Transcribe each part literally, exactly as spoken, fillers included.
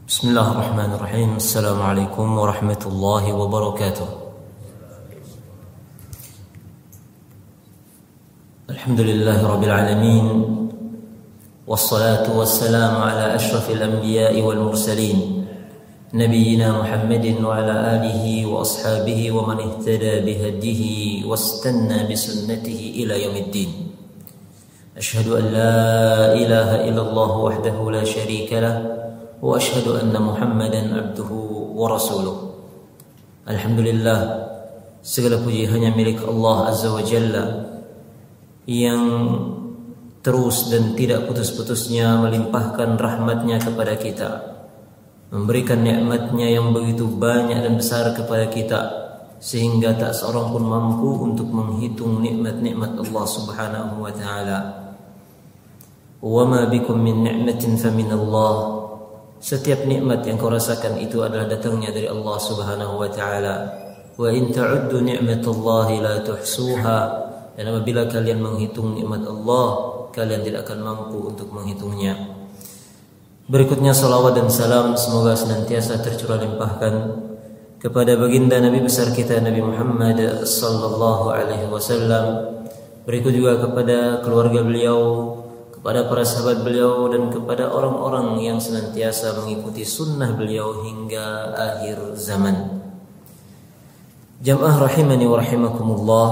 Bismillahirrahmanirrahim. Assalamualaikum warahmatullahi wabarakatuh. Alhamdulillahi rabbil alamin. Wassalatu wassalamu ala ashrafil anbiya'i wal mursalin, nabiyyina Muhammadin wa ala alihi wa ashabihi wa man ihtada bihadihi wastanna bisunnatihi ila yaumiddin. Ashhadu an la ilaha illallah wahdahu la syarika lah wa ashhadu anna Muhammadan abduhu wa rasuluh. Alhamdulillah, segala puji hanya milik Allah Azza wa Jalla yang terus dan tidak putus-putusnya melimpahkan rahmatnya kepada kita, memberikan nikmatnya yang begitu banyak dan besar kepada kita, sehingga tak seorang pun mampu untuk menghitung nikmat-nikmat Allah Subhanahu wa taala. Wa ma bikum min ni'matin fa min Allah. Setiap nikmat yang kau rasakan itu adalah datangnya dari Allah Subhanahu wa taala. Wa in ta'uddu ni'matallahi la tuhsuha. Dan apabila kalian menghitung nikmat Allah, kalian tidak akan mampu untuk menghitungnya. Berikutnya salawat dan salam semoga senantiasa tercurah limpahkan kepada baginda Nabi besar kita Nabi Muhammad sallallahu alaihi wasallam. Berikut juga kepada keluarga beliau, kepada para sahabat beliau, dan kepada orang-orang yang senantiasa mengikuti sunnah beliau hingga akhir zaman. Jamaah rahimani wa rahimakumullah,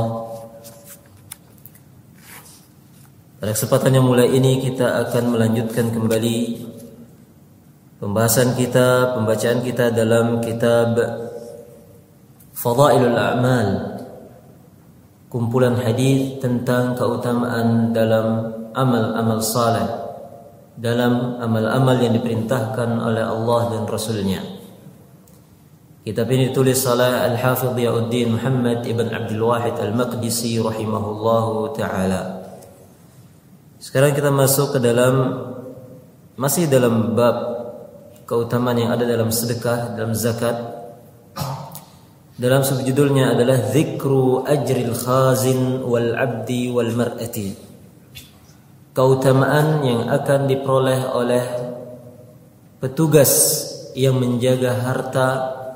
pada kesempatan yang mulai ini kita akan melanjutkan kembali pembahasan kita, pembacaan kita dalam kitab Fadailul A'mal, kumpulan hadis tentang keutamaan dalam amal-amal saleh, dalam amal-amal yang diperintahkan oleh Allah dan Rasulnya. Kitab ini ditulis oleh Al-Hafidh Diyauddin Muhammad ibn Abdul Wahid Al-Maqdisi rahimahullahu ta'ala. Sekarang kita masuk ke dalam, masih dalam bab keutamaan yang ada dalam sedekah, dalam zakat. Dalam subjudulnya adalah Dzikru ajril khazin wal abdi wal mar'ati. Keutamaan yang akan diperoleh oleh petugas yang menjaga harta,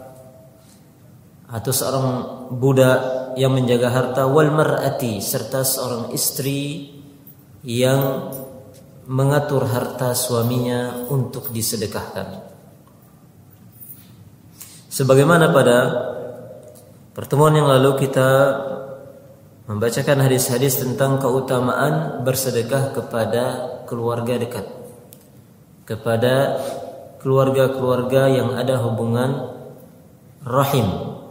atau seorang budak yang menjaga harta, wal mar'ati, serta seorang istri yang mengatur harta suaminya untuk disedekahkan. Sebagaimana pada pertemuan yang lalu kita membacakan hadis-hadis tentang keutamaan bersedekah kepada keluarga dekat, kepada keluarga-keluarga yang ada hubungan rahim,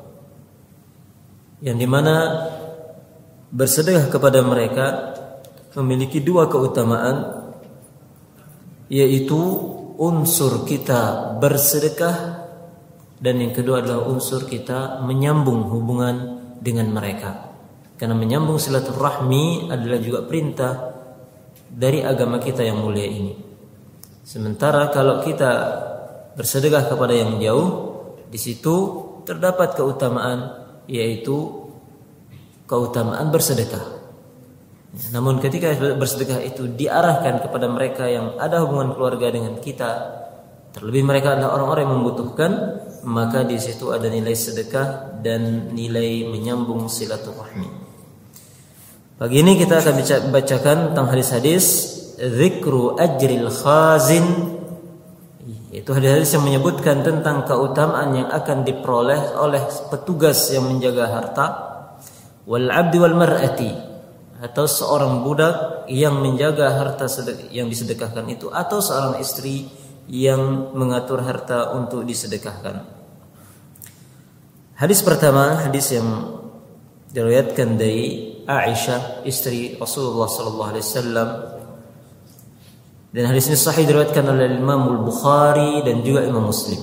yang dimana bersedekah kepada mereka memiliki dua keutamaan, yaitu unsur kita bersedekah, dan yang kedua adalah unsur kita menyambung hubungan dengan mereka. Karena menyambung silaturahmi adalah juga perintah dari agama kita yang mulia ini. Sementara kalau kita bersedekah kepada yang jauh, di situ terdapat keutamaan, yaitu keutamaan bersedekah. Namun ketika bersedekah itu diarahkan kepada mereka yang ada hubungan keluarga dengan kita, terlebih mereka adalah orang-orang yang membutuhkan, maka di situ ada nilai sedekah dan nilai menyambung silaturahmi. Pagi ini kita akan bacakan tentang hadis-hadis Dzikru ajril khazin, yaitu hadis-hadis yang menyebutkan tentang keutamaan yang akan diperoleh oleh petugas yang menjaga harta, wal abdi wal mar'ati, atau seorang budak yang menjaga harta yang disedekahkan itu, atau seorang istri yang mengatur harta untuk disedekahkan. Hadis pertama, hadis yang diriwayatkan dari Aisyah, istri Rasulullah sallallahu alaihi wasallam, dan hadis ini sahih diriwayatkan oleh Imam Al-Bukhari dan juga Imam Muslim.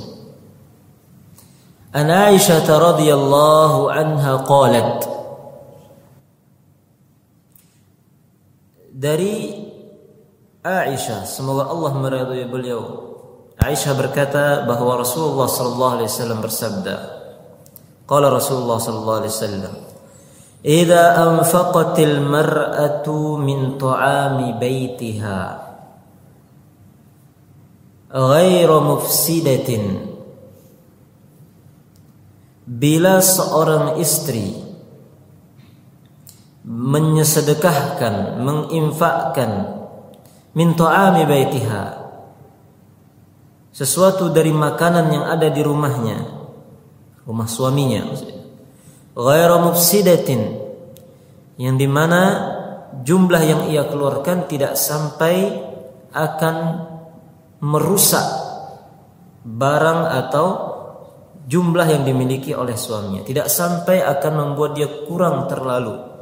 An Aisyah radhiyallahu anha qalat, dari Aisyah, semoga Allah meridhai beliau, Aisyah berkata bahwa Rasulullah sallallahu alaihi wasallam bersabda, qala Rasulullah sallallahu alaihi wasallam, idza anfaqatil mar'atu min ta'ami baitiha ghairu mufsidatin, bila seorang istri menyesedekahkan, menginfakkan min ta'ami baitiha, sesuatu dari makanan yang ada di rumahnya, rumah suaminya, ghairu mufsidatin, yang dimana jumlah yang ia keluarkan tidak sampai akan merusak barang atau jumlah yang dimiliki oleh suaminya, tidak sampai akan membuat dia kurang terlalu.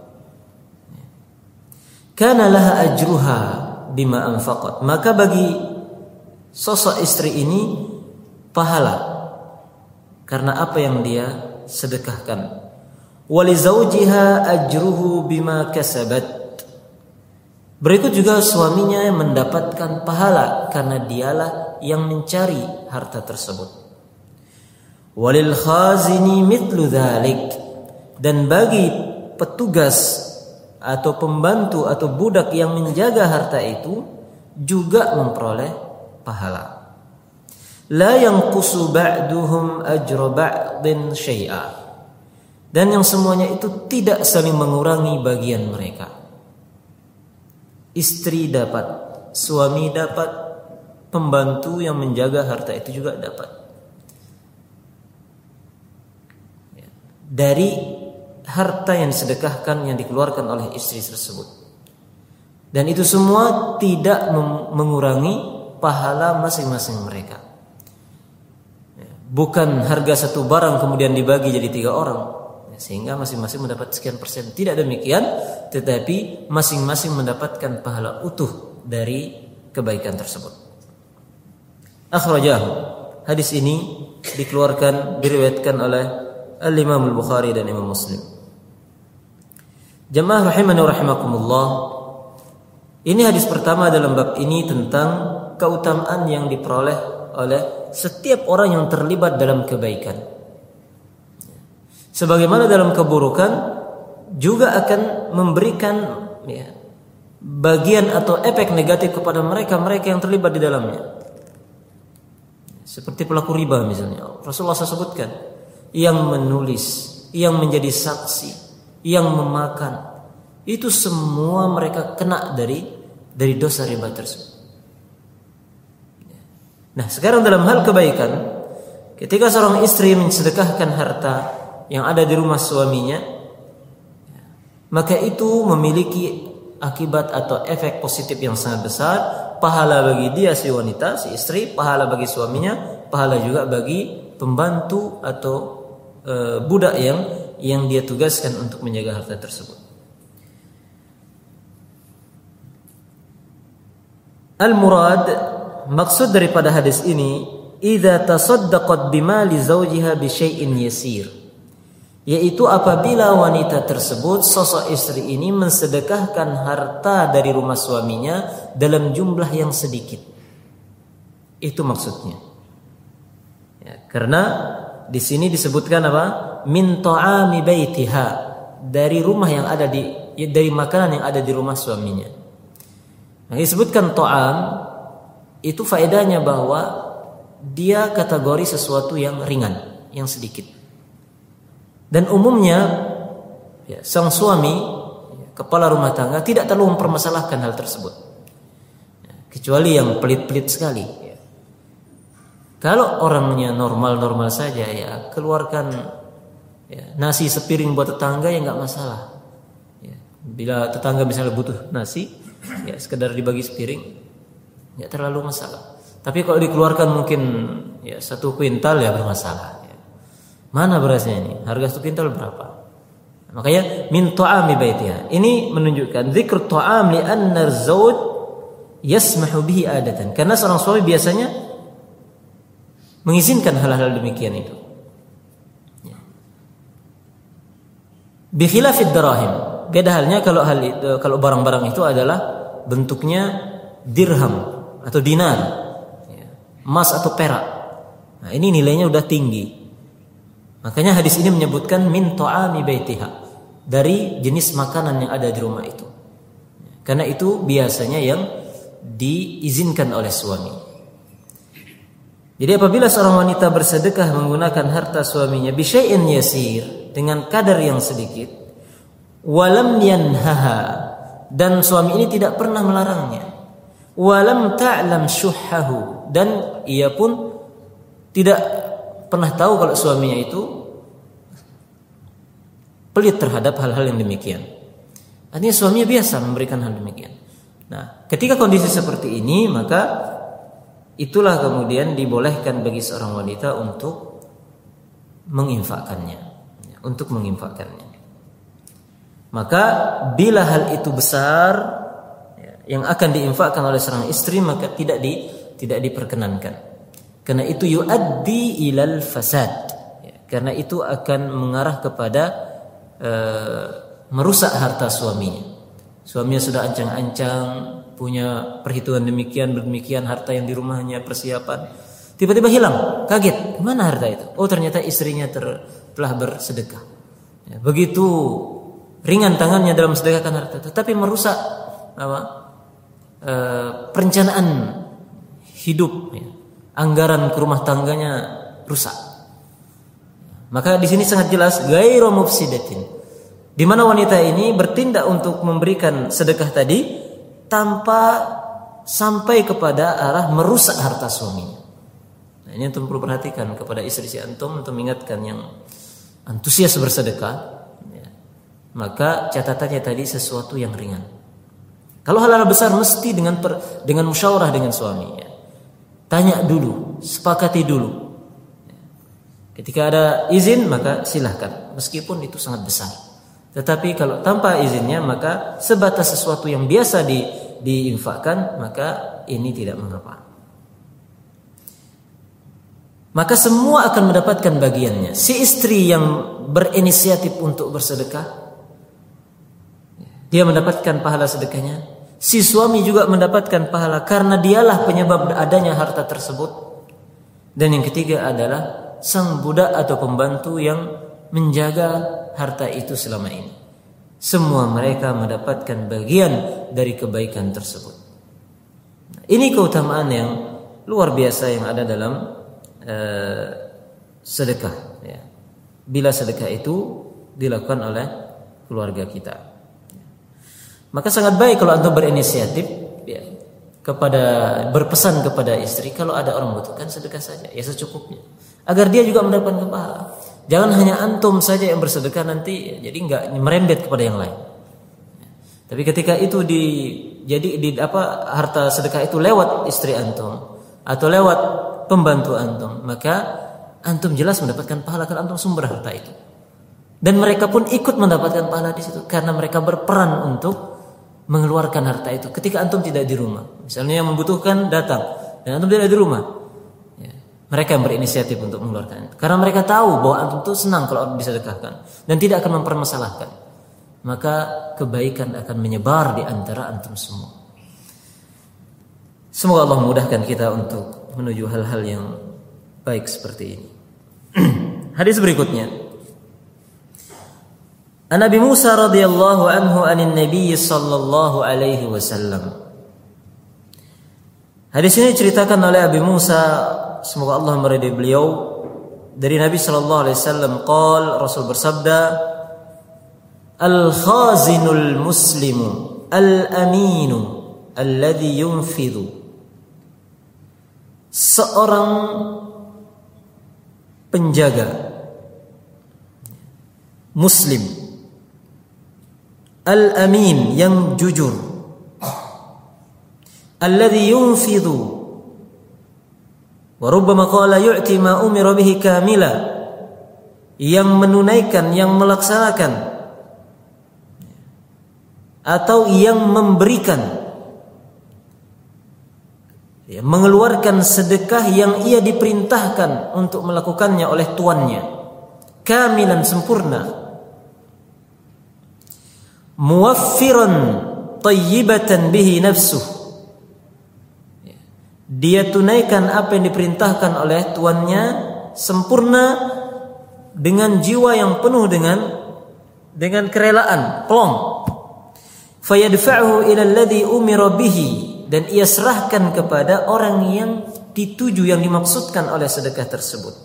Kana laha ajruha bima anfaqat, maka bagi sosok istri ini pahala karena apa yang dia sedekahkan. Wali zawjiha ajruhu bima kasabat, berikut juga suaminya yang mendapatkan pahala karena dialah yang mencari harta tersebut. Walil khazini mithlu dzalik, dan bagi petugas atau pembantu atau budak yang menjaga harta itu juga memperoleh pahala. La yanqusu ba'duhum ajra ba'din syai'a, dan yang semuanya itu tidak saling mengurangi bagian mereka. Istri dapat, suami dapat, pembantu yang menjaga harta itu juga dapat. Dari harta yang disedekahkan, yang dikeluarkan oleh istri tersebut. Dan itu semua tidak mengurangi pahala masing-masing mereka. Bukan harga satu barang kemudian dibagi jadi tiga orang, sehingga masing-masing mendapat sekian persen. Tidak demikian, tetapi masing-masing mendapatkan pahala utuh dari kebaikan tersebut. Akhrajahu, hadis ini dikeluarkan, diriwayatkan oleh Al-Imam Al-Bukhari dan Imam Muslim. Jamaah rahimani wa rahimakumullah, ini hadis pertama dalam bab ini tentang keutamaan yang diperoleh oleh setiap orang yang terlibat dalam kebaikan. Sebagaimana dalam keburukan juga akan memberikan ya, bagian atau efek negatif kepada mereka-mereka yang terlibat di dalamnya. Seperti pelaku riba misalnya, Rasulullah sebutkan, yang menulis, yang menjadi saksi, yang memakan, itu semua mereka kena dari dari dosa riba tersebut. Nah, sekarang dalam hal kebaikan, ketika seorang istri mensedekahkan harta yang ada di rumah suaminya, maka itu memiliki akibat atau efek positif yang sangat besar. Pahala bagi dia si wanita, si istri, pahala bagi suaminya, pahala juga bagi pembantu atau e, budak yang yang dia tugaskan untuk menjaga harta tersebut. Al-murad, maksud daripada hadis ini, idza tasaddaqat bimali zawjiha bi syai'in yasir, yaitu apabila wanita tersebut, sosok istri ini mensedekahkan harta dari rumah suaminya dalam jumlah yang sedikit. Itu maksudnya. Ya, karena di sini disebutkan apa? Min ta'ami baitiha, dari rumah yang ada di dari makanan yang ada di rumah suaminya. Nah, disebutkan ta'am itu faedahnya bahwa dia kategori sesuatu yang ringan, yang sedikit. Dan umumnya ya, sang suami, kepala rumah tangga, tidak terlalu mempermasalahkan hal tersebut, ya, kecuali yang pelit-pelit sekali. Ya. Kalau orangnya normal-normal saja, ya keluarkan ya, nasi sepiring buat tetangga ya nggak masalah. Ya, bila tetangga misalnya butuh nasi, ya sekedar dibagi sepiring, ya terlalu masalah. Tapi kalau dikeluarkan mungkin ya satu kuintal ya bermasalah. Mana berasnya ini? Harga satu kuintal berapa? Makanya min ta'ami baitiha. Ini menunjukkan zikr ta'am li anna az-zawj yasmahu bihi adatan. Karena seorang suami biasanya mengizinkan hal-hal demikian itu. Bi khilafid darahim. Beda halnya kalau hal itu, kalau barang-barang itu adalah bentuknya dirham atau dinar, emas atau perak. Nah, ini nilainya udah tinggi. Makanya hadis ini menyebutkan min ta'ami baitiha, dari jenis makanan yang ada di rumah itu. Karena itu biasanya yang diizinkan oleh suami. Jadi apabila seorang wanita bersedekah menggunakan harta suaminya bisyai'in yasir, dengan kadar yang sedikit, walam yanhaha, dan suami ini tidak pernah melarangnya, walam ta'lam syuhhahu, dan ia pun tidak pernah tahu kalau suaminya itu pelit terhadap hal-hal yang demikian. Artinya suaminya biasa memberikan hal demikian. Nah, ketika kondisi seperti ini, maka itulah kemudian dibolehkan bagi seorang wanita untuk menginfakkannya, untuk menginfakkannya. Maka bila hal itu besar yang akan diinfakkan oleh seorang istri, maka tidak di tidak diperkenankan. Karena itu yuaddi ilal fasad. Karena itu akan mengarah kepada uh, merusak harta suaminya. Suaminya sudah ancang-ancang, punya perhitungan demikian demikian harta yang di rumahnya, persiapan, tiba-tiba hilang, kaget, kemana harta itu? Oh, ternyata istrinya ter, telah bersedekah. Ya, begitu ringan tangannya dalam sedekahkan harta, tetapi merusak apa? E, perencanaan hidup, ya. Anggaran ke rumah tangganya rusak. Maka di sini sangat jelas ghairu mufsidatin, di mana wanita ini bertindak untuk memberikan sedekah tadi tanpa sampai kepada arah merusak harta suaminya. Nah, ini antum perlu perhatikan kepada istri si antum untuk mengingatkan yang antusias bersedekah, ya. Maka catatannya tadi sesuatu yang ringan. Kalau hal-hal besar mesti dengan per, dengan musyawarah dengan suami, ya. Tanya dulu, sepakati dulu. Ketika ada izin maka silahkan, meskipun itu sangat besar. Tetapi kalau tanpa izinnya, maka sebatas sesuatu yang biasa di, diinfakkan, maka ini tidak mengapa. Maka semua akan mendapatkan bagiannya. Si istri yang berinisiatif untuk bersedekah, dia mendapatkan pahala sedekahnya. Si suami juga mendapatkan pahala karena dialah penyebab adanya harta tersebut. Dan yang ketiga adalah sang budak atau pembantu yang menjaga harta itu selama ini. Semua mereka mendapatkan bagian dari kebaikan tersebut. Ini keutamaan yang luar biasa yang ada dalam uh, sedekah, ya. Bila sedekah itu dilakukan oleh keluarga kita, maka sangat baik kalau antum berinisiatif, ya, kepada berpesan kepada istri, kalau ada orang membutuhkan sedekah saja, ya secukupnya, agar dia juga mendapatkan pahala. Jangan hanya antum saja yang bersedekah nanti jadi enggak merembet kepada yang lain. Tapi ketika itu di jadi di apa harta sedekah itu lewat istri antum atau lewat pembantu antum, maka antum jelas mendapatkan pahala karena antum sumber harta itu. Dan mereka pun ikut mendapatkan pahala di situ karena mereka berperan untuk mengeluarkan harta itu ketika antum tidak di rumah. Misalnya yang membutuhkan datang dan antum tidak di rumah, mereka yang berinisiatif untuk mengeluarkan itu. Karena mereka tahu bahwa antum itu senang kalau bisa sedekahkan dan tidak akan mempermasalahkan. Maka kebaikan akan menyebar di antara antum semua. Semoga Allah memudahkan kita untuk menuju hal-hal yang baik seperti ini. Hadis berikutnya. An Nabi Musa radhiyallahu anhu anin Nabi sallallahu alaihi wasallam. Hadis ini diceritakan oleh Abi Musa, semoga Allah meridai beliau, dari Nabi sallallahu alaihi wasallam qol, Rasul bersabda, al-khazinul muslimu al-aminu alladhi yunfidhu. Seorang penjaga muslim al-amin yang jujur, alladhi yunfidhu wa rubbama qala yu'ti ma umira bihi kamila, yang menunaikan, yang melaksanakan atau yang memberikan, ya, mengeluarkan sedekah yang ia diperintahkan untuk melakukannya oleh tuannya, kamilan, sempurna, muwaffiran tayyibatan bihi nafsuh, dia tunaikan apa yang diperintahkan oleh tuannya sempurna dengan jiwa yang penuh dengan dengan kerelaan, plong. Fayadfa'uhu ila alladhi umira bihi, dan ia serahkan kepada orang yang dituju yang dimaksudkan oleh sedekah tersebut.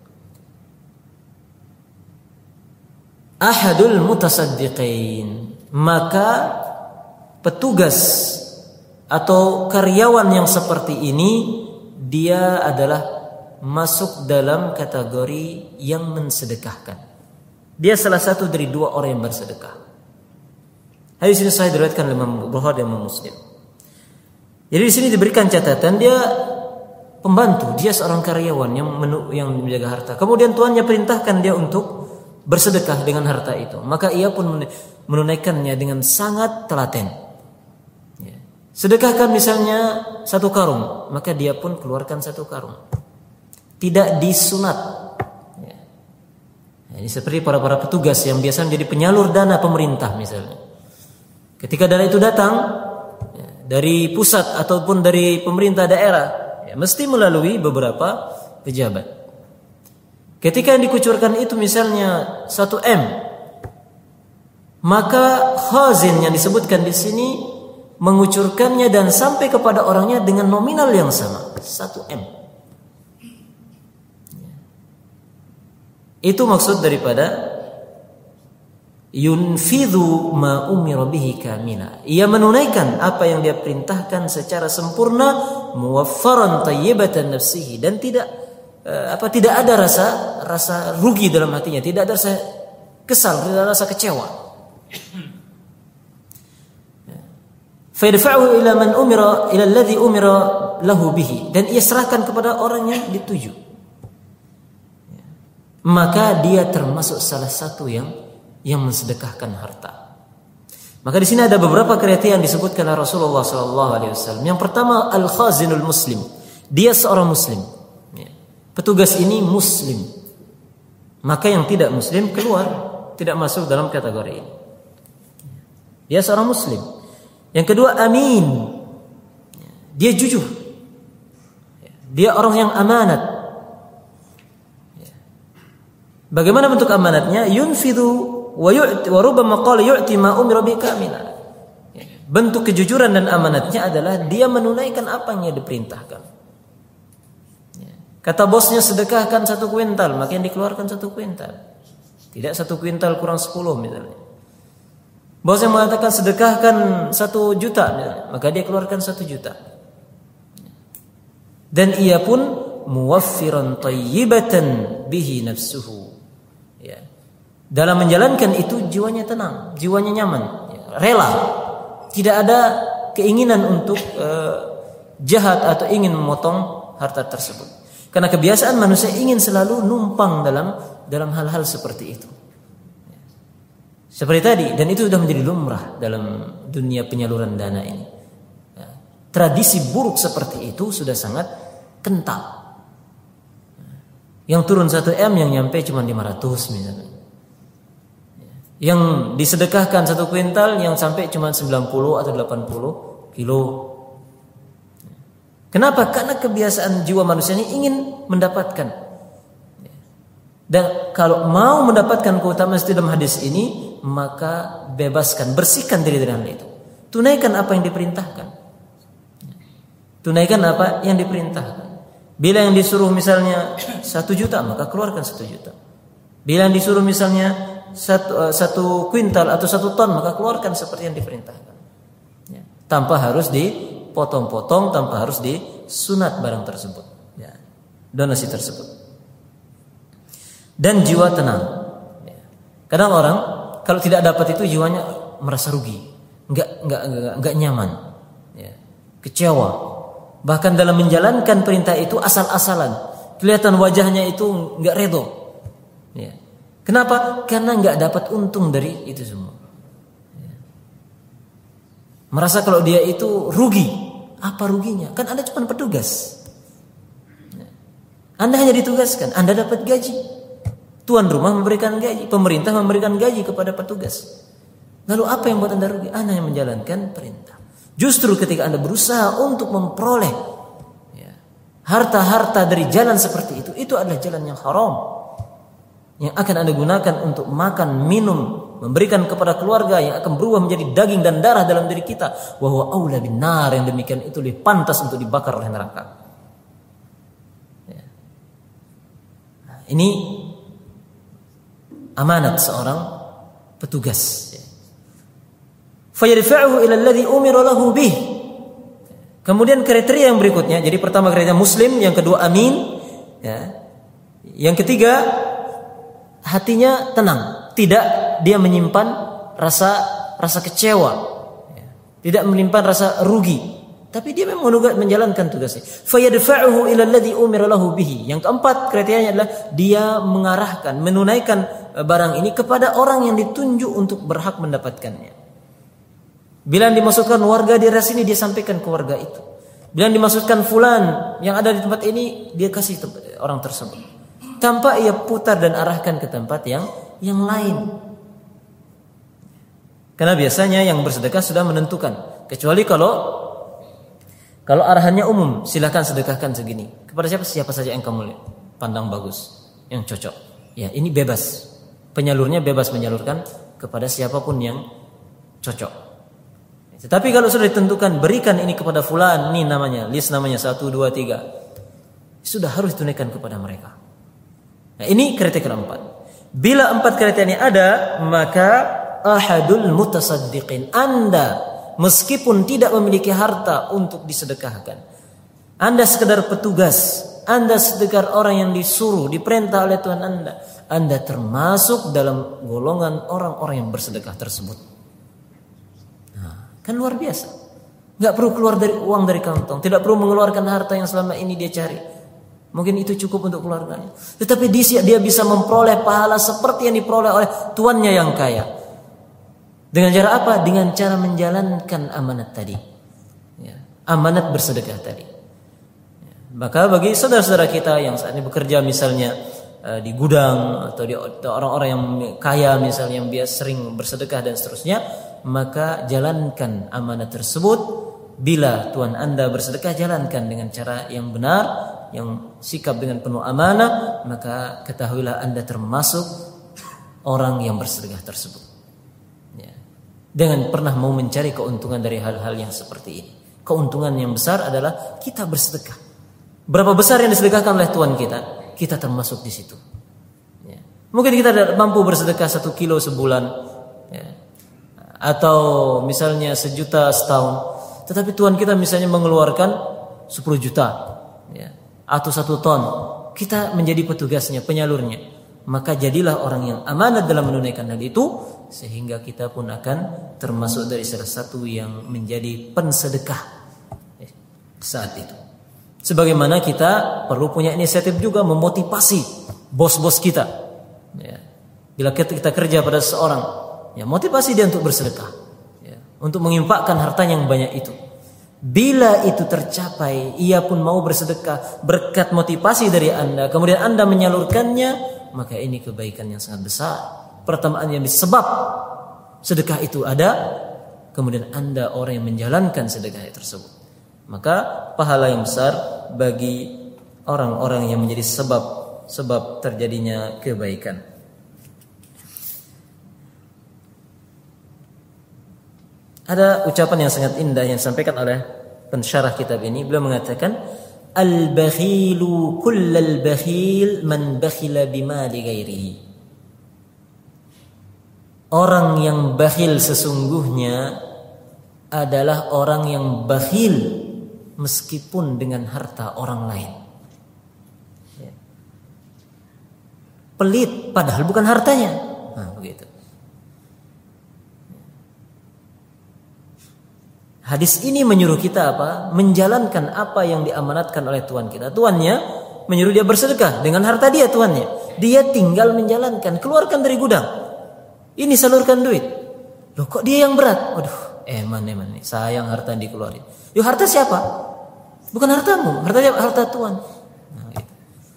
Ahadul mutasaddiqin, maka petugas atau karyawan yang seperti ini dia adalah masuk dalam kategori yang mensedekahkan. Dia salah satu dari dua orang yang bersedekah. Hadis ini sahih diriwayatkan oleh Imam Bukhari dan Imam Muslim. Jadi di sini diberikan catatan dia pembantu, dia seorang karyawan yang menu, yang menjaga harta. Kemudian tuannya perintahkan dia untuk bersedekah dengan harta itu, maka ia pun menunaikannya dengan sangat telaten. Ya. Sedekahkan misalnya satu karung, maka dia pun keluarkan satu karung. Tidak disunat. Ya. Ini seperti para-para petugas yang biasa menjadi penyalur dana pemerintah misalnya. Ketika dana itu datang ya, dari pusat ataupun dari pemerintah daerah, ya, mesti melalui beberapa pejabat. Ketika yang dikucurkan itu misalnya satu M, maka khazin yang disebutkan di sini mengucurkannya dan sampai kepada orangnya dengan nominal yang sama, satu M. Itu maksud daripada yunfidhu ma umira bihi kamila. Ia menunaikan apa yang dia perintahkan secara sempurna, muwaffaran tayyibatan nafsihi, dan tidak apa tidak ada rasa rasa rugi dalam hatinya, tidak ada rasa kesal, tidak ada rasa kecewa. Fa yadfa'uhu ila man umira ila alladhi umira lahu bihi, dan ia serahkan kepada orang yang dituju. Maka dia termasuk salah satu yang yang mensedekahkan harta. Maka di sini ada beberapa kriteria yang disebutkan oleh Rasulullah sallallahu alaihi wasallam. Yang pertama, al-khazinul muslim. Dia seorang muslim. Petugas ini muslim, maka yang tidak muslim keluar, tidak masuk dalam kategori ini. Dia seorang muslim. Yang kedua, amin. Dia jujur. Dia orang yang amanat. Bagaimana bentuk amanatnya? Yunfidhu wa yu'ti wa rubbama qala yu'ti ma umira bi kamila. Bentuk kejujuran dan amanatnya adalah dia menunaikan apa yang diperintahkan. Kata bosnya sedekahkan satu kuintal, maka yang dikeluarkan satu kuintal. Tidak satu kuintal kurang sepuluh misalnya. Bosnya mengatakan sedekahkan satu juta misalnya, maka dia keluarkan satu juta. Dan ia pun muwaffiran tayyibatan bihi nafsuhu. Ya. Dalam menjalankan itu jiwanya tenang, jiwanya nyaman, ya, rela. Tidak ada keinginan untuk uh, jahat atau ingin memotong harta tersebut. Karena kebiasaan manusia ingin selalu numpang dalam dalam hal-hal seperti itu. Seperti tadi, dan itu sudah menjadi lumrah dalam dunia penyaluran dana ini. Tradisi buruk seperti itu sudah sangat kental. Yang turun satu M, yang nyampe cuma lima ratus misalnya. Yang disedekahkan satu kuintal, yang sampai cuma sembilan puluh atau delapan puluh kilo. Kenapa? Karena kebiasaan jiwa manusia ini ingin mendapatkan. Dan kalau mau mendapatkan keutamaan dalam hadis ini, maka bebaskan, bersihkan diri dari hal itu. Tunaikan apa yang diperintahkan. Tunaikan apa yang diperintahkan. Bila yang disuruh misalnya satu juta, maka keluarkan satu juta. Bila yang disuruh misalnya satu, satu kuintal atau satu ton, maka keluarkan seperti yang diperintahkan. Ya. Tanpa harus dipotong-potong, tanpa harus disunat barang tersebut. Ya. Donasi tersebut. Dan jiwa tenang. Ya. Kadang orang kalau tidak dapat itu jiwanya merasa rugi, enggak enggak enggak, enggak nyaman, ya. Kecewa. Bahkan dalam menjalankan perintah itu asal-asalan, kelihatan wajahnya itu enggak redho. Ya. Kenapa? Karena enggak dapat untung dari itu semua. Ya. Merasa kalau dia itu rugi. Apa ruginya? Kan Anda cuma petugas. Ya. Anda hanya ditugaskan, Anda dapat gaji. Tuan rumah memberikan gaji, pemerintah memberikan gaji kepada petugas. Lalu apa yang buat Anda rugi? Anda yang menjalankan perintah. Justru ketika Anda berusaha untuk memperoleh ya, harta-harta dari jalan seperti itu, itu adalah jalan yang haram, yang akan Anda gunakan untuk makan, minum, memberikan kepada keluarga, yang akan berubah menjadi daging dan darah dalam diri kita. Wa huwa aula bin nar, yang demikian itu lebih pantas untuk dibakar oleh neraka. Ini amanat seorang petugas. Fayadfa'uhu ila alladhi umira lahu bih. Kemudian kriteria yang berikutnya, jadi pertama kriteria muslim, yang kedua amin, ya. Yang ketiga hatinya tenang, tidak dia menyimpan rasa rasa kecewa, ya. Tidak menyimpan rasa rugi, tapi dia memang menjalankan tugasnya. Fayadfa'uhu ila alladhi umira lahu bihi. Yang keempat kriterianya adalah dia mengarahkan, menunaikan barang ini kepada orang yang ditunjuk untuk berhak mendapatkannya. Bila dimasukkan warga di daerah sini, dia sampaikan ke warga itu. Bila dimasukkan fulan yang ada di tempat ini, dia kasih orang tersebut. Tanpa ia putar dan arahkan ke tempat yang yang lain. Karena biasanya yang bersedekah sudah menentukan. Kecuali kalau Kalau arahannya umum, silakan sedekahkan segini. Kepada siapa siapa saja yang kamu pandang bagus, yang cocok. Ya, ini bebas. Penyalurnya bebas menyalurkan kepada siapapun yang cocok. Tetapi kalau sudah ditentukan, berikan ini kepada fulan, ini namanya, list namanya satu, dua, tiga, sudah harus ditunaikan kepada mereka. Nah, ini kriteria keempat. Bila empat kriteria ini ada, maka ahadul mutasaddiqin, Anda meskipun tidak memiliki harta untuk disedekahkan, Anda sekedar petugas, Anda sekedar orang yang disuruh, diperintah oleh Tuhan Anda, Anda termasuk dalam golongan orang-orang yang bersedekah tersebut. Nah, kan luar biasa. Gak perlu keluar dari uang dari kantong, tidak perlu mengeluarkan harta yang selama ini dia cari. Mungkin itu cukup untuk keluarganya. Tetapi dia, dia bisa memperoleh pahala seperti yang diperoleh oleh tuannya yang kaya. Dengan cara apa? Dengan cara menjalankan amanat tadi, ya, amanat bersedekah tadi. Ya, maka bagi saudara-saudara kita yang saat ini bekerja misalnya uh, di gudang atau di orang-orang yang kaya misalnya yang biasa sering bersedekah dan seterusnya, maka jalankan amanat tersebut. Bila Tuhan Anda bersedekah, jalankan dengan cara yang benar, yang sikap dengan penuh amanah, maka ketahuilah Anda termasuk orang yang bersedekah tersebut. Dengan pernah mau mencari keuntungan dari hal-hal yang seperti ini. Keuntungan yang besar adalah kita bersedekah. Berapa besar yang disedekahkan oleh Tuhan kita, kita termasuk di situ. Ya. Mungkin kita tidak mampu bersedekah satu kilo sebulan, ya. Atau misalnya sejuta setahun. Tetapi Tuhan kita misalnya mengeluarkan sepuluh juta, ya. Atau satu ton. Kita menjadi petugasnya, penyalurnya. Maka jadilah orang yang amanat dalam menunaikan hal itu, sehingga kita pun akan termasuk dari salah satu yang menjadi pensedekah saat itu. Sebagaimana kita perlu punya inisiatif juga memotivasi bos-bos kita. Ya. Bila kita kerja pada seseorang, ya motivasi dia untuk bersedekah, ya, untuk menginfakkan hartanya yang banyak itu. Bila itu tercapai, ia pun mau bersedekah berkat motivasi dari Anda, kemudian Anda menyalurkannya, maka ini kebaikan yang sangat besar. Pertama yang disebab sedekah itu ada, kemudian Anda orang yang menjalankan sedekah tersebut, maka pahala yang besar bagi orang-orang yang menjadi sebab sebab terjadinya kebaikan. Ada ucapan yang sangat indah yang disampaikan oleh pensyarah kitab ini. Beliau mengatakan, al-bakhilu kullal bakhil man bakhila bimali ghairihi. Orang yang bakhil sesungguhnya adalah orang yang bakhil meskipun dengan harta orang lain. Pelit padahal bukan hartanya. Nah, begitu. Hadis ini menyuruh kita apa? Menjalankan apa yang diamanatkan oleh Tuhan kita. Tuannya menyuruh dia bersedekah dengan harta dia, tuannya. Dia tinggal menjalankan, keluarkan dari gudang. Ini salurkan duit. Loh kok dia yang berat? Waduh, eman eman nih, sayang harta yang dikeluarin. Yuk harta siapa? Bukan hartamu, harta harta Tuhan. Nah, gitu.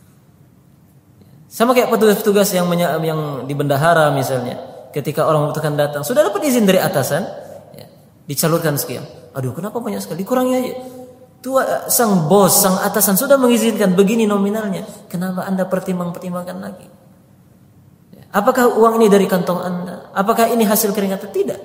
Sama kayak petugas-petugas yang yang di bendahara misalnya, ketika orang membutuhkan datang, sudah dapat izin dari atasan, ya, dicalurkan sekian. Aduh, kenapa banyak sekali? Dikurangi aja. Tua, sang bos, sang atasan sudah mengizinkan begini nominalnya. Kenapa Anda pertimbang-pertimbangkan lagi? Apakah uang ini dari kantong Anda? Apakah ini hasil keringat? Tidak.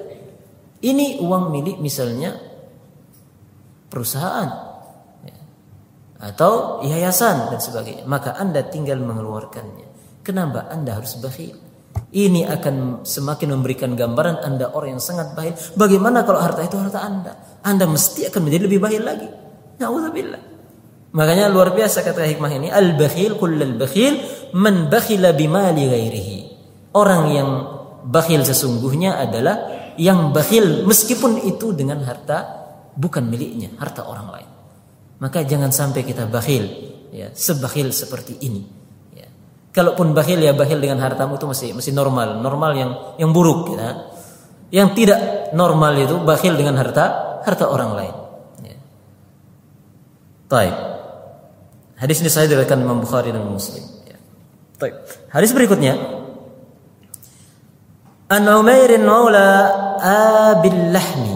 Ini uang milik misalnya perusahaan, atau yayasan dan sebagainya, maka Anda tinggal mengeluarkannya. Kenapa Anda harus bakhil? Ini akan semakin memberikan gambaran Anda orang yang sangat bakhil. Bagaimana kalau harta itu harta Anda? Anda mesti akan menjadi lebih bakhil lagi. Na'udzubillah. Makanya luar biasa kata hikmah ini, al-bakhil kullal bakhil man bakhila bimali ghairihi. Orang yang bakhil sesungguhnya adalah yang bakhil meskipun itu dengan harta bukan miliknya, harta orang lain. Maka jangan sampai kita bakhil, ya, sebakhil seperti ini. Ya. Kalaupun bakhil ya bakhil dengan hartamu itu masih masih normal, normal yang yang buruk, ya. Yang tidak normal itu bakhil dengan harta harta orang lain. Ya. Baik. Hadis ini saya diriwayatkan Imam Bukhari dan Muslim. Ya. Baik. Hadis berikutnya. An Umair maula Abil Lahmi.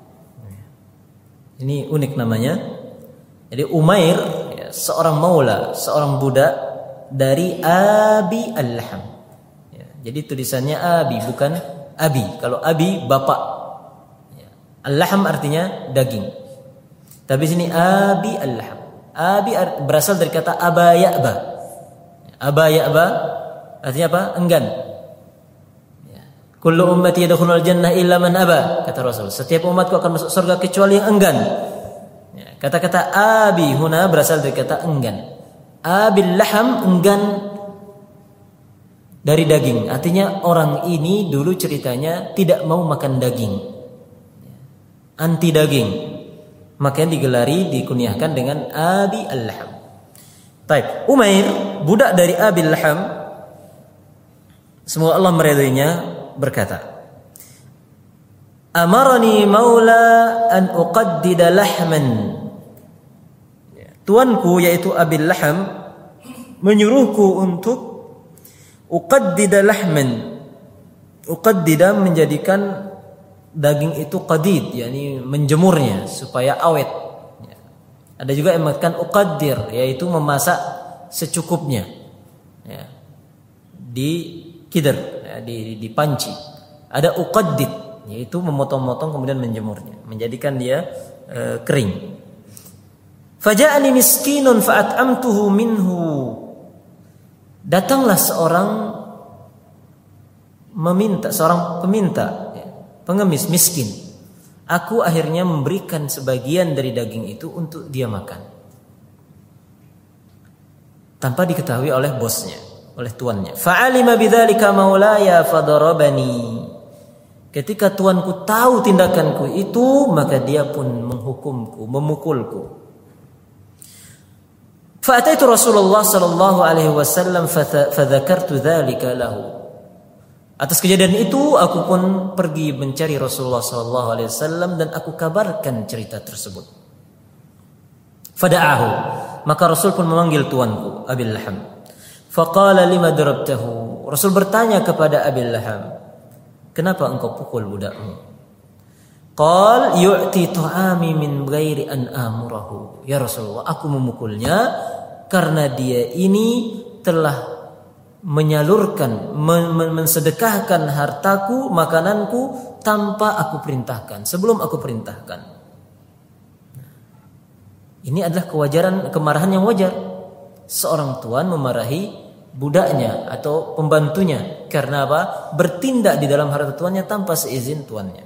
Ini unik namanya. Jadi Umair, ya, seorang maula, seorang budak dari Abi Al-Lahm. Ya, jadi tulisannya Abi bukan Abi. Kalau Abi bapak. Ya. Al-Lahm artinya daging. Tapi sini Abi Al-Lahm. Abi berasal dari kata Aba Ya'ba. Aba Ya'ba artinya apa? Enggan. Ya. Kullu ummati yadkhulul jannah illa man aba, kata Rasul. Setiap umatku akan masuk surga kecuali yang enggan. Ya. Kata-kata Abi huna berasal dari kata enggan. Abil Laham enggan dari daging. Artinya orang ini dulu ceritanya tidak mau makan daging. Anti daging. Makanya digelari, dikunyahkan dengan Abi Al-Laham. Baik, Umair, budak dari Abi Al-Laham, semoga Allah meridainya, berkata, Amarani maula an uqaddida lahman. Tuanku yaitu Abi Al-Laham menyuruhku untuk uqaddida lahman. Uqaddida menjadikan daging itu qadid, yakni menjemurnya supaya awet. Ya. Ada juga yang mengatakan uqaddir, yaitu memasak secukupnya. Ya. Di kidr, ya, di, di panci. Ada uqaddid, yaitu memotong-motong kemudian menjemurnya, menjadikan dia e, kering. Faja'ani miskinun fa'at'amtuhu minhu. Datanglah seorang meminta, seorang peminta, pengemis miskin. Aku akhirnya memberikan sebagian dari daging itu untuk dia makan. Tanpa diketahui oleh bosnya, oleh tuannya. Fa'alima bidzalika maulaya fadarabani. Ketika tuanku tahu tindakanku itu, maka dia pun menghukumku, memukulku. Fa'ataitu Rasulullah sallallahu alaihi wasallam fadzakartu dzalika lahu. Atas kejadian itu aku pun pergi mencari Rasulullah sallallahu alaihi wasallam dan aku kabarkan cerita tersebut. Fada'ahu, maka Rasul pun memanggil tuanku Abil Laham. Faqala lima darabtahu. Rasul bertanya kepada Abil Laham, kenapa engkau pukul budakmu? Qal yu'ti ta'ami min ghairi an amurahu. Ya Rasulullah, aku memukulnya karena dia ini telah menyalurkan, mensedekahkan hartaku, makananku tanpa aku perintahkan, sebelum aku perintahkan. Ini adalah kewajaran, kemarahan yang wajar. Seorang tuan memarahi budaknya atau pembantunya karena apa? Bertindak di dalam harta tuannya tanpa seizin tuannya.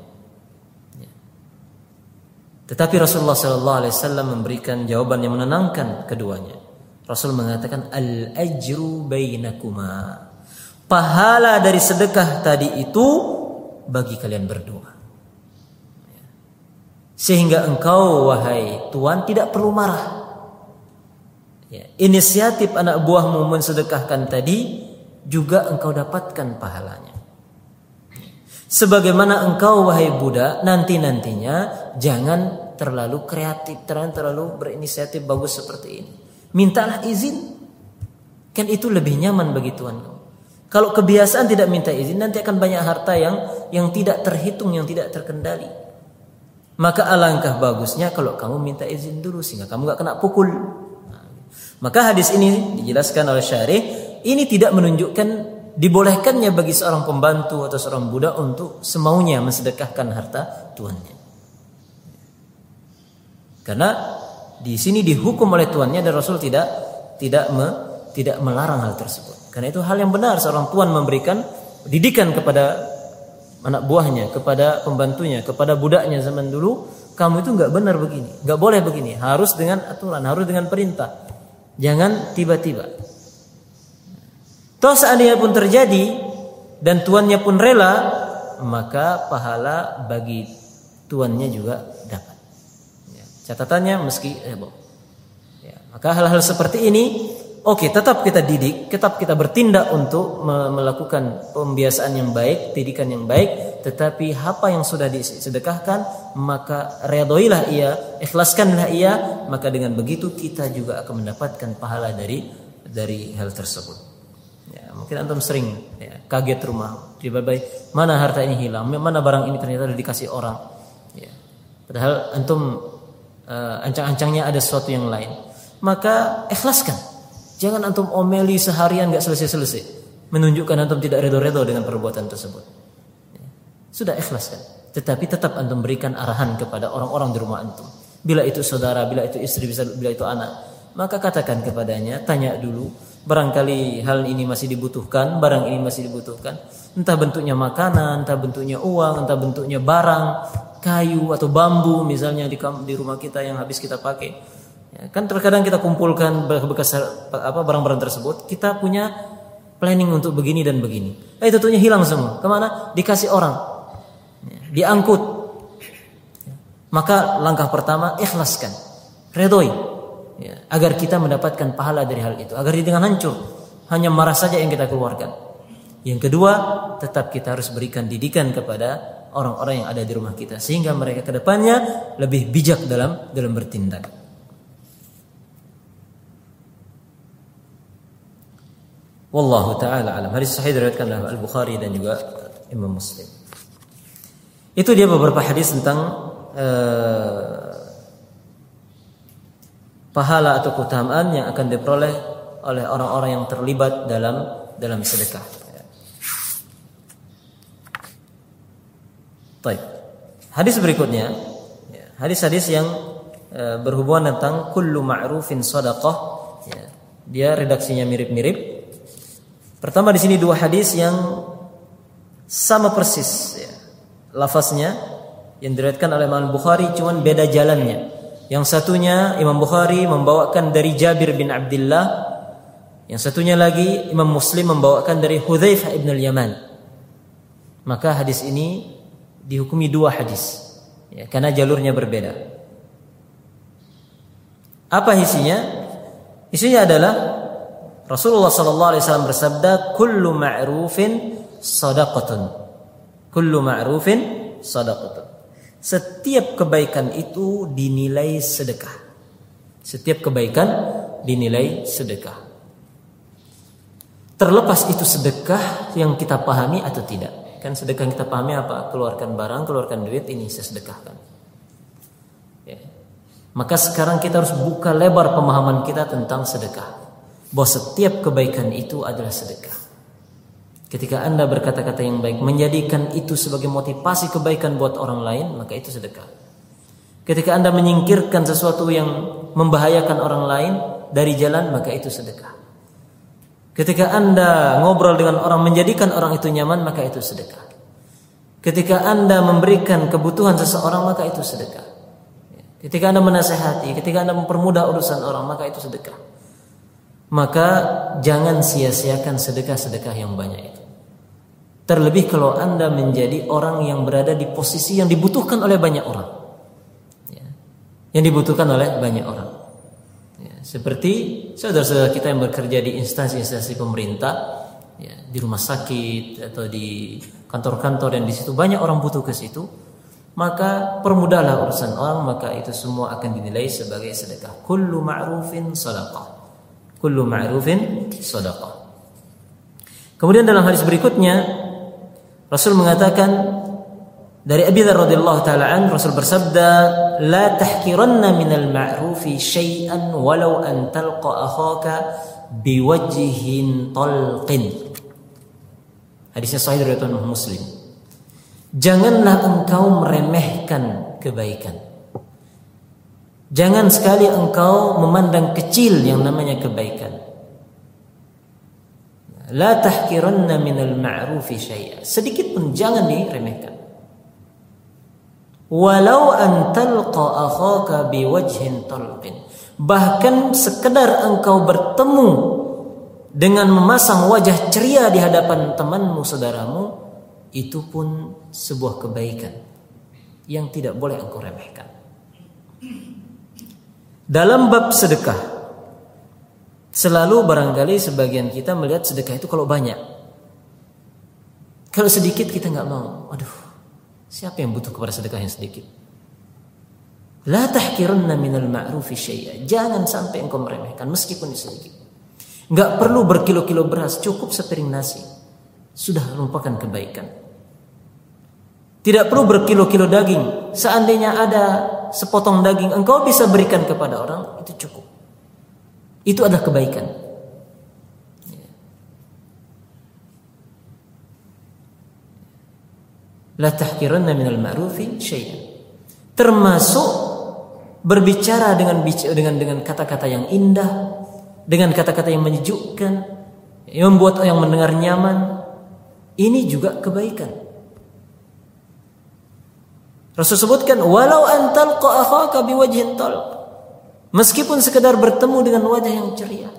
Tetapi Rasulullah sallallahu alaihi wasallam memberikan jawaban yang menenangkan keduanya. Rasul mengatakan al-ajru bainakuma. Pahala dari sedekah tadi itu bagi kalian berdua. Sehingga engkau wahai tuan tidak perlu marah. Ya, inisiatif anak buahmu mensedekahkan tadi juga engkau dapatkan pahalanya. Sebagaimana engkau wahai budak nanti-nantinya jangan terlalu kreatif, terlalu berinisiatif bagus seperti ini. Mintalah izin. Kan itu lebih nyaman bagi tuan kamu. Kalau kebiasaan tidak minta izin, nanti akan banyak harta yang yang tidak terhitung, yang tidak terkendali. Maka alangkah bagusnya kalau kamu minta izin dulu sehingga kamu gak kena pukul. Nah, maka hadis ini dijelaskan oleh syarih, ini tidak menunjukkan dibolehkannya bagi seorang pembantu atau seorang budak untuk semaunya mensedekahkan harta tuannya. Karena di sini dihukum oleh tuannya dan Rasul tidak tidak me, tidak melarang hal tersebut. Karena itu hal yang benar seorang tuan memberikan didikan kepada anak buahnya, kepada pembantunya, kepada budaknya zaman dulu, kamu itu enggak benar begini, enggak boleh begini, harus dengan aturan, harus dengan perintah. Jangan tiba-tiba. Toh seandainya pun terjadi dan tuannya pun rela, maka pahala bagi tuannya juga dapat. Ya, catatannya meski heboh. Ya, maka hal-hal seperti ini, oke, okay, tetap kita didik, tetap kita bertindak untuk melakukan pembiasaan yang baik, didikan yang baik. Tetapi apa yang sudah disedekahkan, maka redhoilah ia, ikhlaskanlah ia. Maka dengan begitu kita juga akan mendapatkan pahala dari dari hal tersebut. Ya, mungkin antum sering ya, kaget rumah, tiba-tiba mana harta ini hilang, mana barang ini ternyata sudah dikasih orang. Ya, padahal antum uh, ancang-ancangnya ada sesuatu yang lain. Maka ikhlaskan. Jangan antum omeli seharian gak selesai-selesai, menunjukkan antum tidak redo-redo dengan perbuatan tersebut. Ya, sudah ikhlaskan. Tetapi tetap antum berikan arahan kepada orang-orang di rumah antum. Bila itu saudara, bila itu istri, bila itu anak, maka katakan kepadanya, tanya dulu. Barangkali hal ini masih dibutuhkan, barang ini masih dibutuhkan. Entah bentuknya makanan, entah bentuknya uang, entah bentuknya barang, kayu atau bambu misalnya di, di rumah kita yang habis kita pakai. Ya, kan terkadang kita kumpulkan bekas apa barang-barang tersebut, kita punya planning untuk begini dan begini. Eh tentunya hilang semua. Kemana? Dikasih orang, ya, diangkut. Ya, maka langkah pertama ikhlaskan, redoi. Ya, agar kita mendapatkan pahala dari hal itu, agar dengan hancur hanya marah saja yang kita keluarkan. Yang kedua, tetap kita harus berikan didikan kepada orang-orang yang ada di rumah kita sehingga mereka kedepannya lebih bijak dalam dalam bertindak. Wallahu taala alam. Hadis sahih diriwayatkan oleh Al-Bukhari dan juga Imam Muslim. Itu dia beberapa hadis tentang uh, pahala atau keutamaan yang akan diperoleh oleh orang-orang yang terlibat dalam dalam sedekah. Baik. Hadis berikutnya, hadis-hadis yang e, berhubungan tentang kullu ma'rufin shadaqah. Ya, dia redaksinya mirip-mirip. Pertama di sini dua hadis yang sama persis, ya, lafaznya yang diriwayatkan oleh Imam Bukhari, cuman beda jalannya. Yang satunya Imam Bukhari membawakan dari Jabir bin Abdullah, yang satunya lagi Imam Muslim membawakan dari Hudzaifah ibn al-Yaman. Maka hadis ini dihukumi dua hadis, ya, karena jalurnya berbeda. Apa isinya? Isinya adalah Rasulullah sallallahu alaihi wasallam bersabda, "Kullu ma'rufin shadaqatun." Kullu ma'rufin shadaqatun. Setiap kebaikan itu dinilai sedekah. Setiap kebaikan dinilai sedekah. Terlepas itu sedekah yang kita pahami atau tidak. Kan sedekah yang kita pahami apa? Keluarkan barang, keluarkan duit, ini saya sedekahkan. Ya. Maka sekarang kita harus buka lebar pemahaman kita tentang sedekah. Bahwa setiap kebaikan itu adalah sedekah. Ketika Anda berkata-kata yang baik, menjadikan itu sebagai motivasi kebaikan buat orang lain, maka itu sedekah. Ketika Anda menyingkirkan sesuatu yang membahayakan orang lain dari jalan, maka itu sedekah. Ketika Anda ngobrol dengan orang, menjadikan orang itu nyaman, maka itu sedekah. Ketika Anda memberikan kebutuhan seseorang, maka itu sedekah. Ketika Anda menasehati, ketika Anda mempermudah urusan orang, maka itu sedekah. Maka jangan sia-siakan sedekah-sedekah yang banyak itu. Terlebih kalau Anda menjadi orang yang berada di posisi yang dibutuhkan oleh banyak orang, ya, yang dibutuhkan oleh banyak orang, ya, seperti saudara-saudara kita yang bekerja di instansi-instansi pemerintah, ya, di rumah sakit atau di kantor-kantor yang di situ banyak orang butuh ke situ, maka permudahlah urusan orang, maka itu semua akan dinilai sebagai sedekah. Kullu ma'rufin shadaqah. Kullu ma'rufin shadaqah. Kemudian dalam hadis berikutnya Rasul mengatakan dari Abi Dzar radhiyallahu taala an, Rasul bersabda, "La tahqiranna minal ma'rufi syai'an walau an talqa akhaka biwajhin talqin." Hadisnya sahih dari Imam Muslim. Janganlah engkau meremehkan kebaikan. Jangan sekali engkau memandang kecil yang namanya kebaikan. La tahkiranna minal ma'rufi syai'a. Sedikit pun jangan diremehkan. Walau an talqa akhaka biwajhin talqin. Bahkan sekedar engkau bertemu dengan memasang wajah ceria di hadapan temanmu, saudaramu, itu pun sebuah kebaikan yang tidak boleh engkau remehkan. Dalam bab sedekah, selalu barangkali sebagian kita melihat sedekah itu kalau banyak. Kalau sedikit kita nggak mau. Aduh, siapa yang butuh kepada sedekah yang sedikit? La tahkiranna minal ma'rufi syai'a. Jangan sampai engkau meremehkan meskipun sedikit. Nggak perlu berkilo-kilo beras, cukup sepiring nasi. Sudah merupakan kebaikan. Tidak perlu berkilo-kilo daging. Seandainya ada sepotong daging engkau bisa berikan kepada orang, itu cukup. Itu adalah kebaikan. La tahkiranna minal ma'rufi syai'an. Termasuk berbicara dengan dengan dengan kata-kata yang indah, dengan kata-kata yang menyejukkan, yang membuat yang mendengar nyaman. Ini juga kebaikan. Rasul sebutkan walau an talqa akhaka biwajhin talq. Meskipun sekedar bertemu dengan wajah yang ceria.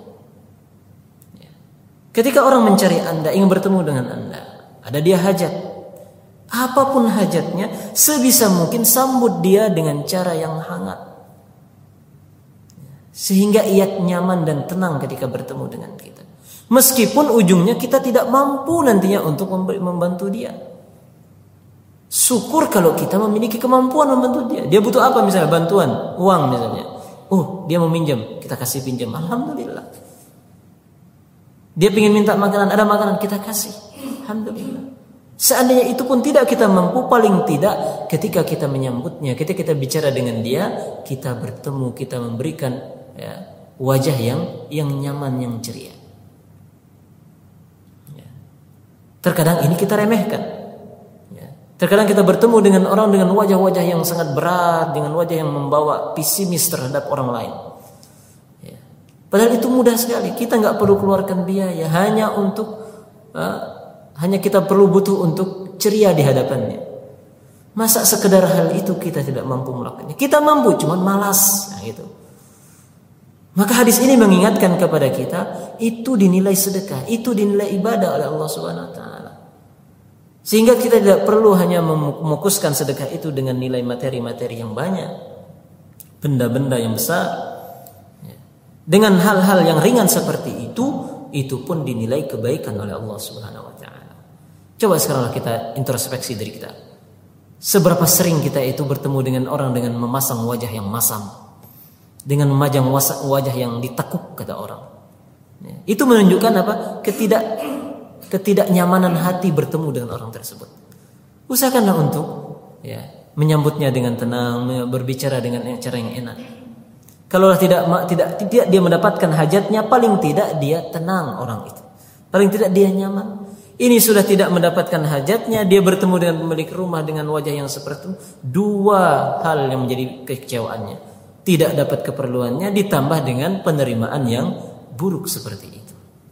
Ketika orang mencari Anda, ingin bertemu dengan Anda, ada dia hajat. Apapun hajatnya, sebisa mungkin sambut dia dengan cara yang hangat. Sehingga ia nyaman dan tenang ketika bertemu dengan kita. Meskipun ujungnya kita tidak mampu nantinya untuk membantu dia. Syukur kalau kita memiliki kemampuan membantu dia. Dia butuh apa misalnya? Bantuan, uang misalnya. Oh, dia mau minjam, kita kasih pinjam. Alhamdulillah. Dia ingin minta makanan, ada makanan, kita kasih. Alhamdulillah. Seandainya itu pun tidak kita mampu, paling tidak ketika kita menyambutnya, ketika kita bicara dengan dia, kita bertemu, kita memberikan ya, wajah yang yang nyaman, yang ceria. Ya. Terkadang ini kita remehkan. Terkadang kita bertemu dengan orang dengan wajah-wajah yang sangat berat, dengan wajah yang membawa pesimis terhadap orang lain. Ya. Padahal itu mudah sekali. Kita nggak perlu keluarkan biaya, hanya untuk uh, hanya kita perlu butuh untuk ceria di hadapannya. Masa sekedar hal itu kita tidak mampu melakukannya? Kita mampu, cuman malas. Nah, gitu. Maka hadis ini mengingatkan kepada kita, itu dinilai sedekah, itu dinilai ibadah oleh Allah Subhanahu Wa Taala. Sehingga kita tidak perlu hanya memukuskan sedekah itu dengan nilai materi-materi yang banyak, benda-benda yang besar. Dengan hal-hal yang ringan seperti itu, itu pun dinilai kebaikan oleh Allah Subhanahu Wa Taala. Coba sekarang kita introspeksi diri kita. Seberapa sering kita itu bertemu dengan orang dengan memasang wajah yang masam, dengan memajang wajah yang ditekuk kata orang. Itu menunjukkan apa? Ketidak ketidaknyamanan hati bertemu dengan orang tersebut. Usahakanlah untuk ya, menyambutnya dengan tenang, berbicara dengan cara yang enak. Kalau tidak tidak tidak dia mendapatkan hajatnya, paling tidak dia tenang orang itu. Paling tidak dia nyaman. Ini sudah tidak mendapatkan hajatnya, dia bertemu dengan pemilik rumah dengan wajah yang seperti itu. Dua hal yang menjadi kekecewaannya. Tidak dapat keperluannya ditambah dengan penerimaan yang buruk seperti itu.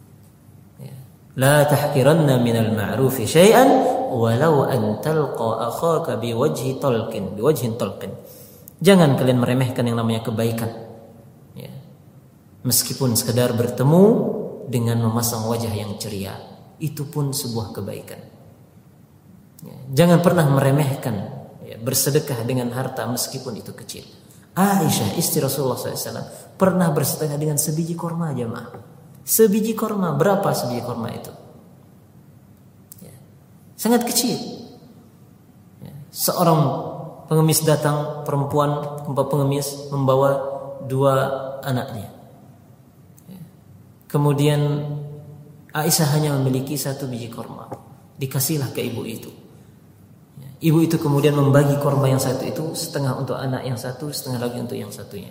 La tahkiranna minal ma'rufi syai'an walau an talqa akhaka biwajhi talqin biwajhin talqin. Jangan kalian meremehkan yang namanya kebaikan. Ya. Meskipun sekedar bertemu dengan memasang wajah yang ceria, itu pun sebuah kebaikan. Ya. Jangan pernah meremehkan ya, bersedekah dengan harta meskipun itu kecil. Aisyah istri Rasulullah shallallahu alaihi wasallam pernah bersedekah dengan sebiji korma, jemaah. Sebiji korma, berapa sebiji korma itu? Ya. Sangat kecil. Ya. Seorang pengemis datang, perempuan pengemis membawa dua anaknya. Ya. Kemudian Aisyah hanya memiliki satu biji korma, dikasihlah ke ibu itu. Ya. Ibu itu kemudian membagi korma yang satu itu, setengah untuk anak yang satu, setengah lagi untuk yang satunya.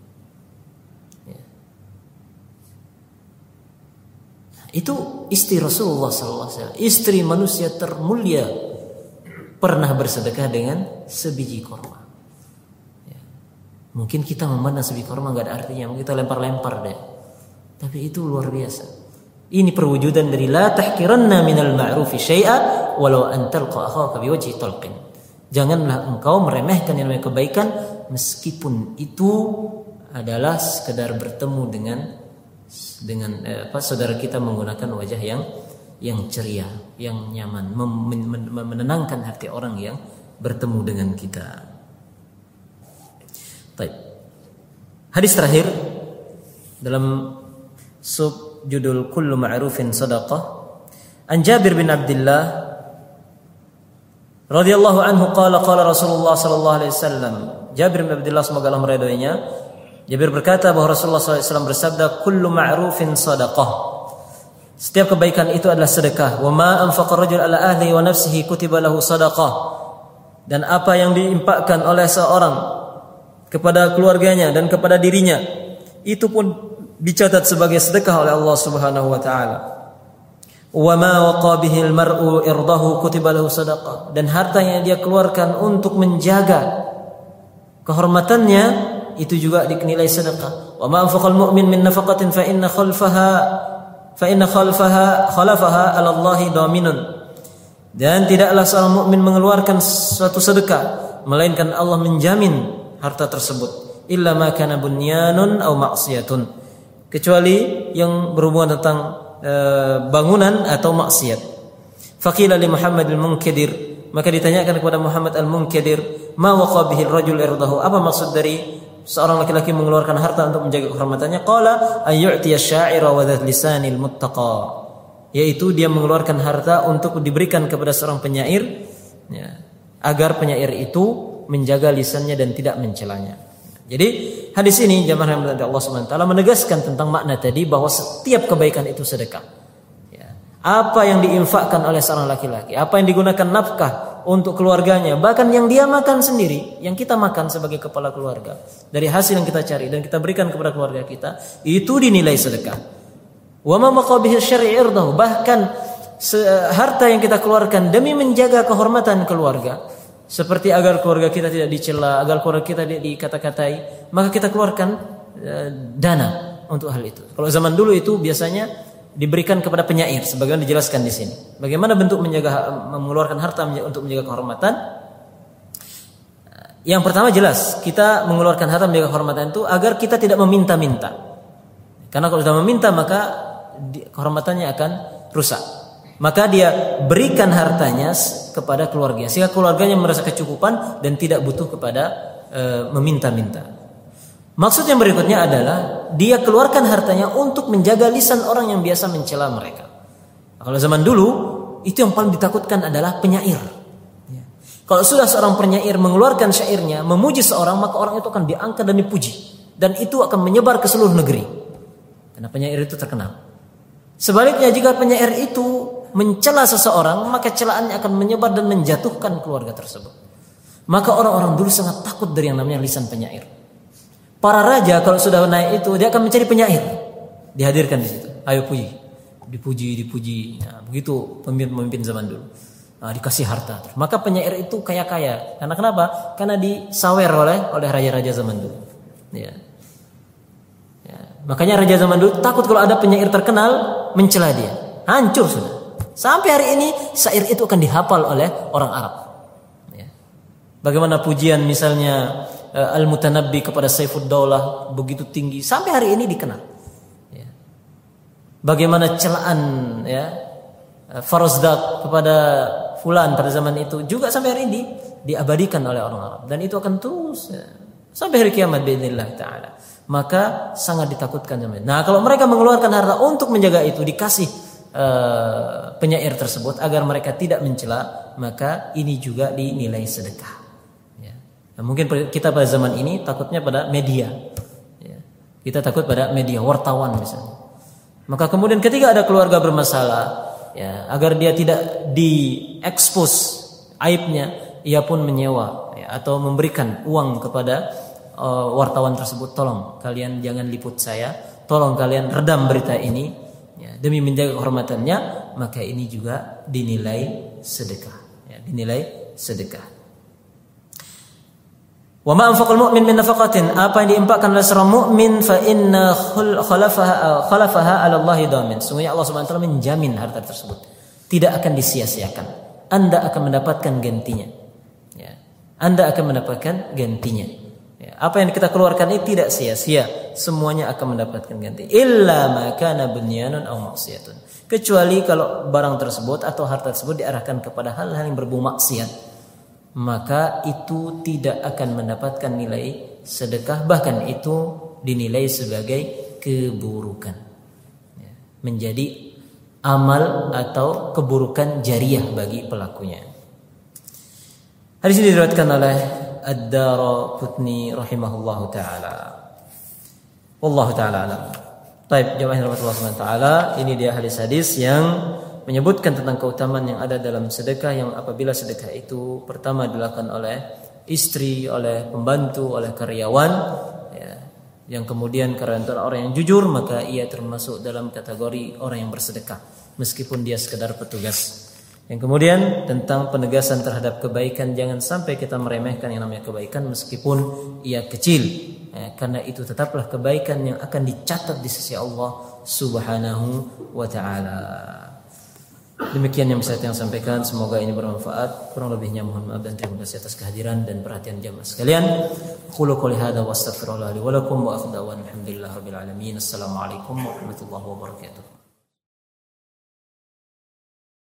Itu istri Rasulullah shallallahu alaihi wasallam, istri manusia termulia, pernah bersedekah dengan sebiji korma. Ya. Mungkin kita memandang sebilah korma nggak ada artinya, mungkin kita lempar-lempar deh. Tapi itu luar biasa. Ini perwujudan dari la tahkiranna minal ma'rufi syai'a walau an talqa akhaka biwajhi talqin. Janganlah engkau meremehkan yang namanya kebaikan meskipun itu adalah sekedar bertemu dengan dengan eh, apa saudara kita menggunakan wajah yang yang ceria, yang nyaman, mem- mem- menenangkan hati orang yang bertemu dengan kita. Baik. Hadis terakhir dalam sub judul kullu ma'rufin sadaqah. An Jabir bin Abdullah radhiyallahu anhu qala qala Rasulullah sallallahu alaihi wasallam. Jabir bin Abdullah semoga Allah meridhoinya. Jabir berkata bahwa Rasulullah sallallahu alaihi wasallam bersabda, kullu ma'rufin sadaqah. Setiap kebaikan itu adalah sedekah. Wa ma anfaqa rajul ala ahlihi wa nafsihi kutiba lahu sadaqah. Dan apa yang diinfakkan oleh seorang kepada keluarganya dan kepada dirinya itu pun dicatat sebagai sedekah oleh Allah Subhanahu wa taala. Wa ma waqa bihi al-mar'u irdahu kutiba lahu sadaqah. Dan harta yang dia keluarkan untuk menjaga kehormatannya itu juga dinilai sedekah. Wa ma anfaqa al-mu'min min nafaqatin fa inna khalfaha fa inna khalfaha khalafaha 'ala Allahi dhaminun. Dan tidaklah seorang mukmin mengeluarkan suatu sedekah melainkan Allah menjamin harta tersebut. Illa ma kana bunyanun aw ma'siyatun. Kecuali yang berhubungan tentang e, bangunan atau maksiat. Faqila li Muhammad al-Munkadir, maka ditanyakan kepada Muhammad al-Munkadir, ma waqa bihi ar-rajul irdahu? Apa maksud dari seorang laki-laki mengeluarkan harta untuk menjaga kehormatannya? Qala ay yu'ti asy-sya'ira wa dzat lisanil muttaqa, yaitu dia mengeluarkan harta untuk diberikan kepada seorang penyair, ya, agar penyair itu menjaga lisannya dan tidak mencelanya. Jadi hadis ini jamaah yang dirahmati Allah Subhanahu wa taala menegaskan tentang makna tadi bahwa setiap kebaikan itu sedekah. Ya. Apa yang diinfakkan oleh seorang laki-laki, apa yang digunakan nafkah untuk keluarganya, bahkan yang dia makan sendiri, yang kita makan sebagai kepala keluarga, dari hasil yang kita cari dan kita berikan kepada keluarga kita, itu dinilai sedekah. Wa ma maqabihi syar'i irdahu, bahkan harta yang kita keluarkan demi menjaga kehormatan keluarga, seperti agar keluarga kita tidak dicela, agar keluarga kita tidak dikata-katai, maka kita keluarkan uh, dana untuk hal itu. Kalau zaman dulu itu biasanya diberikan kepada penyair, sebagaimana dijelaskan di sini. Bagaimana bentuk menjaga, mengeluarkan harta untuk menjaga kehormatan? Yang pertama jelas, kita mengeluarkan harta menjaga kehormatan itu agar kita tidak meminta-minta. Karena kalau sudah meminta maka kehormatannya akan rusak. Maka dia berikan hartanya kepada keluarganya sehingga keluarganya merasa kecukupan dan tidak butuh kepada e, meminta-minta. Maksud yang berikutnya adalah dia keluarkan hartanya untuk menjaga lisan orang yang biasa mencela mereka. Kalau zaman dulu itu yang paling ditakutkan adalah penyair. Ya. Kalau sudah seorang penyair mengeluarkan syairnya memuji seorang, maka orang itu akan diangkat dan dipuji, dan itu akan menyebar ke seluruh negeri. Karena penyair itu terkenal. Sebaliknya jika penyair itu mencela seseorang, maka celaannya akan menyebar dan menjatuhkan keluarga tersebut. Maka orang-orang dulu sangat takut dari yang namanya lisan penyair. Para raja kalau sudah naik itu dia akan mencari penyair, dihadirkan di situ. Ayo puji, dipuji, dipuji. Nah, begitu pemimpin-pemimpin zaman dulu. Nah, dikasih harta. Maka penyair itu kaya-kaya. Karena kenapa? Karena disawer oleh oleh raja-raja zaman dulu. Ya. Ya. Makanya raja zaman dulu takut kalau ada penyair terkenal mencela dia. Hancur sudah. Sampai hari ini syair itu akan dihafal oleh orang Arab. Ya. Bagaimana pujian misalnya uh, Al-Mutanabbi kepada Saifud Daulah begitu tinggi, sampai hari ini dikenal. Ya. Bagaimana celaan ya uh, Farazdak kepada fulan pada zaman itu juga sampai hari ini diabadikan oleh orang Arab, dan itu akan terus ya, sampai hari kiamat biidznillah taala. Maka sangat ditakutkan zaman. Nah, kalau mereka mengeluarkan harta untuk menjaga itu, dikasih Uh, penyair tersebut agar mereka tidak mencela, maka ini juga dinilai sedekah. Ya. Nah, mungkin kita pada zaman ini takutnya pada media. Ya. Kita takut pada media, wartawan misalnya. Maka kemudian ketika ada keluarga bermasalah, ya, agar dia tidak diekspos aibnya, ia pun menyewa ya, atau memberikan uang kepada uh, wartawan tersebut. Tolong kalian jangan liput saya, tolong kalian redam berita ini. Ya, demi menjaga kehormatannya, maka ini juga dinilai sedekah. Ya, dinilai sedekah. Wa ma anfaqal mu'min min nafaqatin, apa yang diinfakkan oleh seorang mukmin fa inna khalafaha khalafaha 'ala Allah damin. Sungguhnya Allah Subhanahu wa taala menjamin harta tersebut tidak akan disia-siakan. Anda akan mendapatkan gantinya. Ya. Anda akan mendapatkan gantinya. Ya. Apa yang kita keluarkan ini tidak sia-sia, semuanya akan mendapatkan ganti. Illa ma kana bunyanun aw maksiyatun. Kecuali kalau barang tersebut atau harta tersebut diarahkan kepada hal-hal yang berbau maksiat, maka itu tidak akan mendapatkan nilai sedekah, bahkan itu dinilai sebagai keburukan, menjadi amal atau keburukan jariyah bagi pelakunya. Hadis ini diriwayatkan oleh Ad-Daraqutni rahimahullahu taala. Wallahu taala alam. Baik, jemaah yang dirahmati Allah Subhanahu wa taala, ini dia hadis-hadis yang menyebutkan tentang keutamaan yang ada dalam sedekah, yang apabila sedekah itu pertama dilakukan oleh istri, oleh pembantu, oleh karyawan, ya, yang kemudian karena orang yang jujur, maka ia termasuk dalam kategori orang yang bersedekah meskipun dia sekedar petugas. Yang kemudian tentang penegasan terhadap kebaikan, jangan sampai kita meremehkan yang namanya kebaikan meskipun ia kecil, ya, karena itu tetaplah kebaikan yang akan dicatat di sisi Allah Subhanahu wa taala. Demikian yang bisa saya sampaikan, semoga ini bermanfaat. Kurang lebihnya mohon maaf dan terima kasih atas kehadiran dan perhatian jamaah sekalian. Qulu qouli hadza wa astaghfirullah li wa lakum wa akhdawan alhamdulillahirabbil alamin. Assalamualaikum warahmatullahi wabarakatuh.